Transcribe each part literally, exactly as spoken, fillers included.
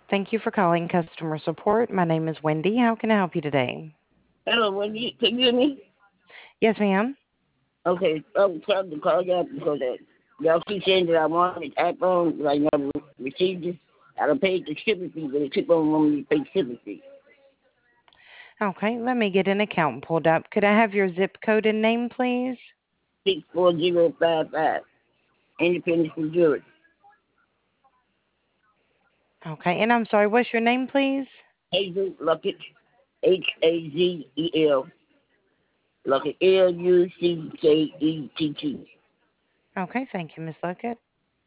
Thank you for calling customer support. My name is Wendy. How can I help you today? Hello, Wendy. Can you hear me? Yes, ma'am. Okay, I'm trying to call y'all because uh, y'all keep saying that I wanted iPhone, but I never received it. I done paid the shipping fee, but it keep on wanting me to pay shipping fee. Okay, let me get an account pulled up. Could I have your zip code and name, please? Six four zero five five, Independence, Missouri. Okay, and I'm sorry, what's your name, please? Hazel Luckett, H A Z E L, Luckett, L U C K E T T. Okay, thank you, Miss Luckett.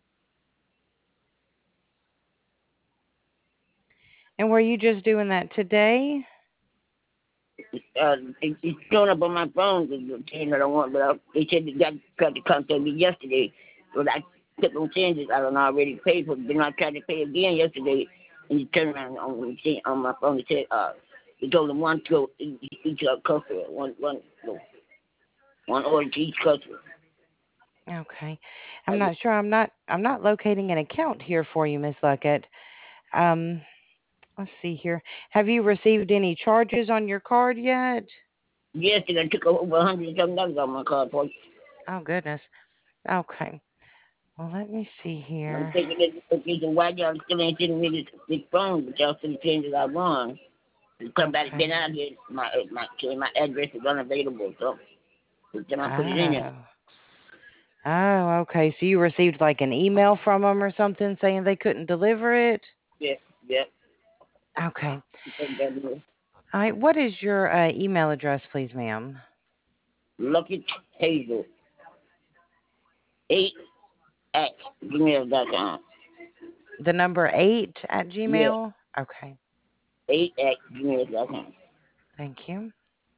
And were you just doing that today? Uh, it, it's showing up on my phone, the saying that I want, but I, they said they got, got to contact me yesterday, but I kept on saying this. I don't already paid for it. Then I tried to pay again yesterday, and he turned around on me on my phone and said, uh, he told them one to go each, each uh, customer, one one no, one order to each customer. Okay. I'm not sure. I'm not I'm not locating an account here for you, Miss Luckett. Um, let's see here. Have you received any charges on your card yet? Yesterday I took over a hundred and something dollars on my card for you. Oh goodness. Okay. Well, let me see And I'm here. thinking that the reason why y'all still ain't sending me this, this phone, but y'all still saying that I won. Come back, Okay. been out here, my my my address is unavailable, so then I put it in there. Oh. Oh, okay. So you received like an email from them or something saying they couldn't deliver it? Yeah, yeah. Okay. Take that in. All right. What is your uh, email address, please, ma'am? Lucky Hazel eight at gmail dot com. The number eight at Yeah, Gmail? Okay. eight at gmail dot com. Thank you.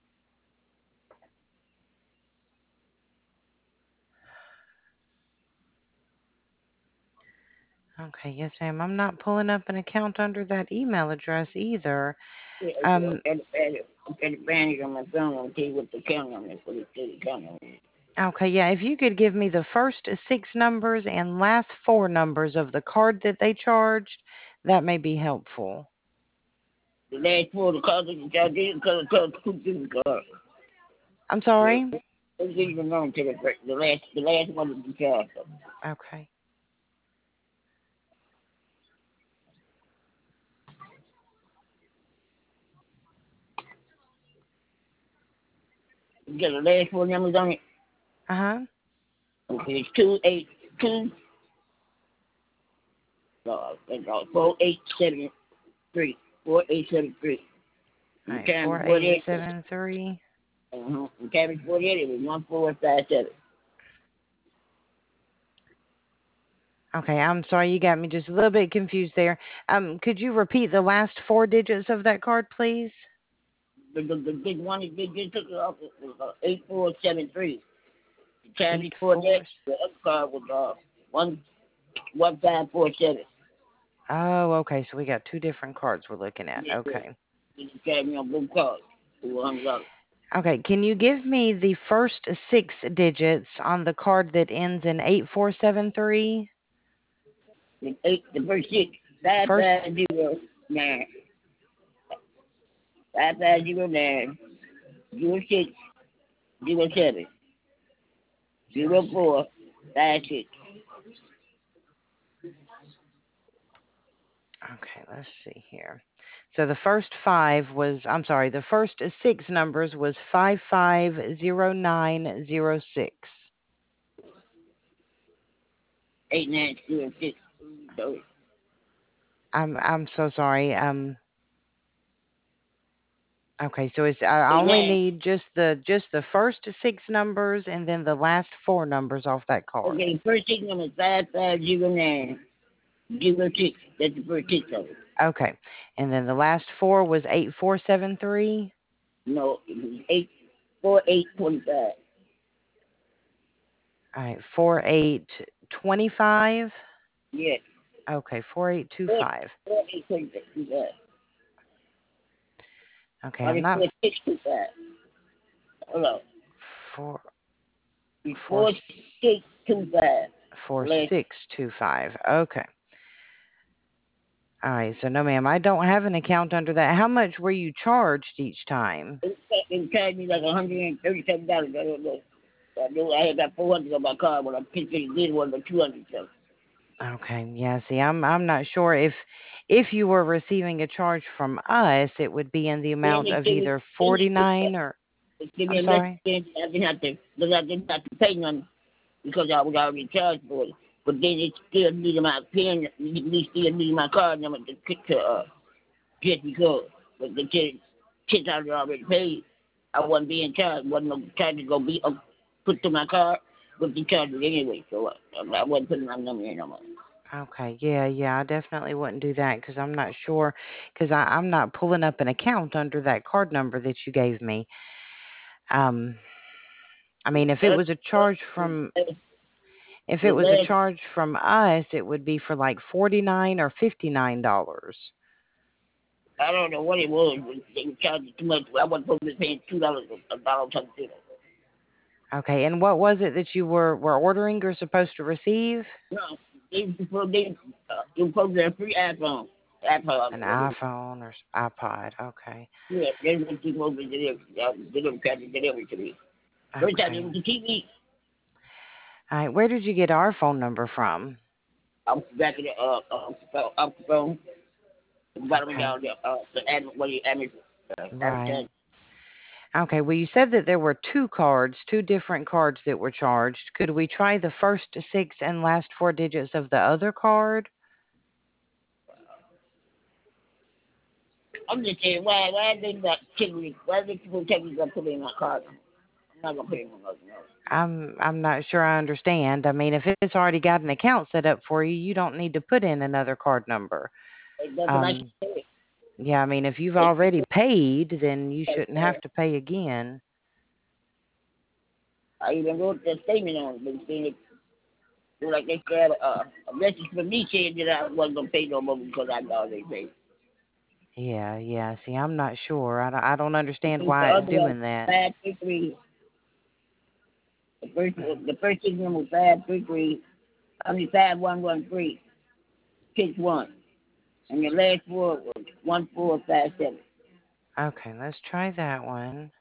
Okay. Yes, ma'am. I'm not pulling up an account under that email address either. Yeah, Um, I got it, I got it branded on my phone. I'll tell you what the count on it, what it says the count on it. okay. Yeah. If you could give me the first six numbers and last four numbers of the card that they charged, that may be helpful. The last four of the cards that y'all did, color, color, two different cards. I'm Yeah, sorry? let's give you the number to the, the last, the last one of the cards. Okay. You got the last four numbers on it? Uh huh. Okay, it's two eight two uh, four eight seven three. Four eight seven three. All And right. time Four before eight that, seven three. uh-huh. And time before that, it was one four five seven. Okay, I'm sorry, you got me just a little bit confused there. Um, could you repeat the last four digits of that card, please? The, the, the big one that they just took it off was uh, eight four seven three. The time Eight before that, four. the other card was uh one one five four seven. Oh, okay. So we got two different cards we're looking at. Yeah, yeah. Okay. They just carried me on both cards for one hundred dollars. Okay. Can you give me the first six digits on the card that ends in eight four seven three? The eight, the first six, five First. five zero nine, five five zero nine, zero six zero seven, Zero zero six. four five six. Okay. Let's see here. So the first five was. I'm sorry. The first six numbers was five five zero nine zero six. Eight nine zero six. So I'm I'm so sorry. Um. Okay, so it's I eight only nine. need just the just the first six numbers and then the last four numbers off that card. Okay, first six number is five five zero nine zero six. That's the first six of it. Okay, and then the last four was eight four seven three. No, it was eight four eight twenty five. All right, four eight twenty five. Yes. Okay, four eight two Four five. four eight twenty five. Okay, Or I'm it's not four six two five. Hold on. four It's four four six two five. four Last six two five. Okay, All right, so no, ma'am, I don't have an account under that. How much were you charged each time? It, it charged me like one hundred and thirty-seven dollars. I don't know. I knew I had got four hundred on my card when I picked it. Did one but two hundred something. Okay, yeah, see, I'm I'm not sure if if you were receiving a charge from us, it would be in the Then amount they of give me, either then they forty-nine or they give me I'm a message sorry. saying I didn't have to, because I didn't have to pay nothing because I was already charged for it. But then it still needed my pin, they still needed my card number to, to uh, just because. But the kids, kids I already paid. I wasn't being charged. Wasn't no charges gonna be uh, put to my card, but the charges anyway. So uh, I wasn't putting my number in no more. Okay, yeah, yeah, I definitely wouldn't do that because I'm not sure because I'm not pulling up an account under that card number that you gave me. Um, I mean, if it That's, was a that's, charge from that's if the it was a last. charge from us, it would be for like forty-nine or fifty-nine dollars. I don't know what it was. But they were charging too much. I wasn't supposed to be paying two dollars a dollar something. Okay, and what was it that you were were ordering or supposed to receive? No, they were supposed they, uh, they were supposed to have free iPhone. iPod. An iPhone or s- iPod. Okay. Yeah, they were supposed to deliver. Uh, deliver, try to deliver to me. First time it Okay. was the T V. All right. Where did you get our phone number from? I was back in the uh, uh, off the phone. Bottom Okay. down there. Uh, the admin, what do you admin, uh, Right. advertise. Okay. Well, you said that there were two cards, two different cards that were charged. Could we try the first six and last four digits of the other card? I'm just saying, why, why they not tell me, why they people tell me to put it in my card? I'm not gonna put it in my nothing else. I'm I'm not sure I understand. I mean, if it's already got an account set up for you, you don't need to put in another card number. That's what I Um, said. yeah, I mean, if you've They already paid, then you said, shouldn't uh, have to pay again. I even wrote that statement on it, but saying it like they said uh, a message from me saying that I wasn't gonna pay no more because I already paid. Yeah, yeah. See, I'm not sure. I don't, I don't understand The why it's other one, doing that. five three three. The first one, the first six number was five three three. I mean five one one three six one, and the last four was one four five seven. Okay, let's try that one.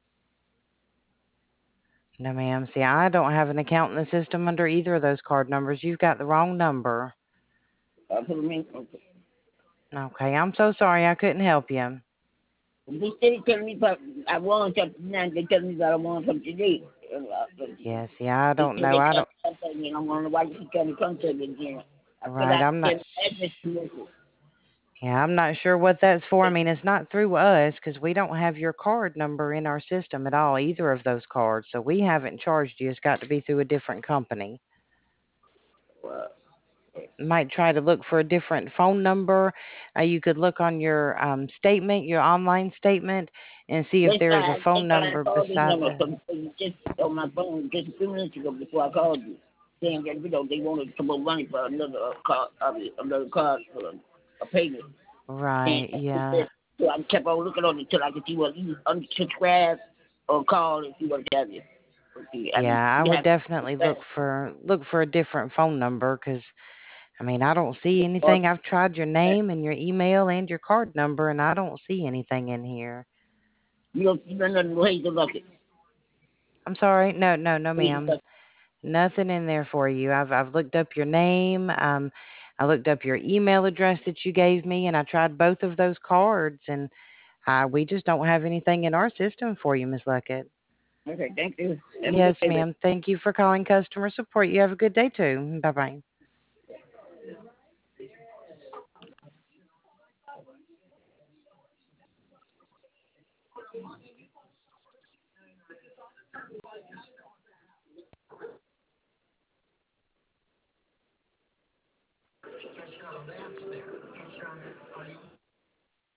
No, ma'am. See, I don't have an account in the system under either of those card numbers. You've got the wrong number. I put them in. Okay. Okay, I'm so sorry I couldn't help you. They still telling me, but I want something now. They telling me that I want something today. And, uh, Yeah, see, I they don't said know. they I can't don't. contact me, and I'm wondering why you can't contact me again. I said Right, I I'm not. can address to Yeah, I'm not sure what that's for. I mean, it's not through us because we don't have your card number in our system at all, either of those cards. So we haven't charged you. It's got to be through a different company. uh, Might try to look for a different phone number. Uh, you could look on your um, statement, your online statement, and see if That's there is a why, phone that's why I number called this beside number the. from just on my phone just a few minutes ago before I called you, saying that you know they wanted some more money for another uh, car, uh, another car for a, a payment. And Right, it yeah. said, so I kept on looking on it until I could see what you unsubscribe or call and see what have you. Okay, I mean, Yeah, I you would have definitely to look for look for a different phone number because I mean I don't see or anything. I've tried your name and your email and your card number and I don't see anything in here. you don't see nothing ways to look it. I'm sorry. No, no, no, Ways to ma'am. look Nothing in there for you. I've I've looked up your name. Um, I looked up your email address that you gave me, and I tried both of those cards, and uh, we just don't have anything in our system for you, Miss Luckett. it. Okay, thank you. Have a good Yes, day, baby. ma'am. Thank you for calling customer support. You have a good day too. Bye bye.